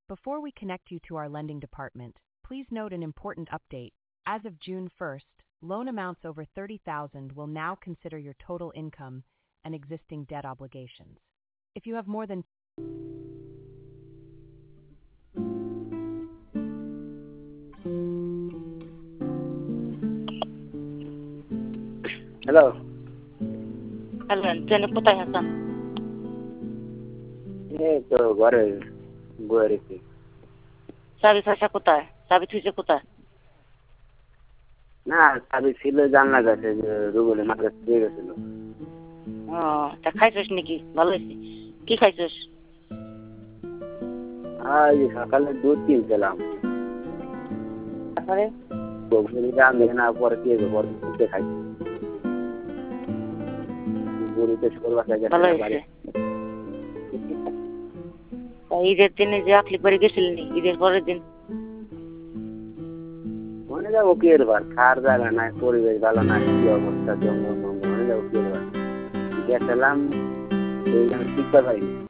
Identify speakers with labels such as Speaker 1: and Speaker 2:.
Speaker 1: Before we connect you to our lending department, please note an important update. As of June 1st, loan amounts over $30,000 will now consider your total income and existing debt obligations. If you have more than
Speaker 2: hello
Speaker 3: hello, জানি কোথায় হাসান?
Speaker 2: এই তো ঘরে বয়ে রেখে
Speaker 3: চাবি ফাঁসা কোথায়? চাবি থুইছে কোথায়?
Speaker 2: না চাবি ছিল জানলা কাছে রুবলে মাদ্রাস দিয়ে গেছিল।
Speaker 3: ও, তা খাইছিস নাকি? ভালো হয়েছে। কি খাইছিস?
Speaker 2: আজ সকালে দুধ কিনছিলাম,
Speaker 3: তারপরে
Speaker 2: রান্ধে না পরে কি পরে দুধে খাইছি। গরুতে শোর বাসা
Speaker 3: ভালো
Speaker 2: গেছে
Speaker 3: হয়েছে। তা ঈদের দিনে যে আকলিক বাড়ি গেছিলেন, ঈদের পরের দিন
Speaker 2: মনে যাবো কি এবার খাওয়ার জায়গা নাই, পরিবেশ ভালো না, কি অবস্থা জঙ্গল মঙ্গল, মনে যাবো কি এবার গেছিলাম, এই শিখতে পারিনি।